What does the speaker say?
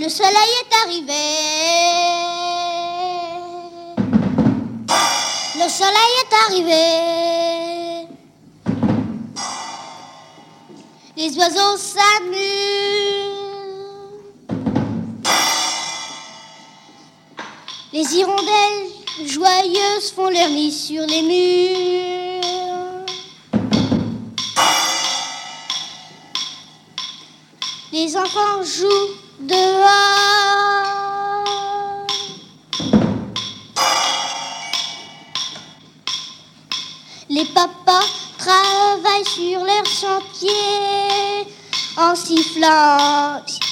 soleil est arrivé. Le soleil est arrivé. Les oiseaux s'amusent. Les hirondelles joyeuses font leur nid sur les murs. Les enfants jouent dehors. Les papas travaillent sur leur chantier en sifflant.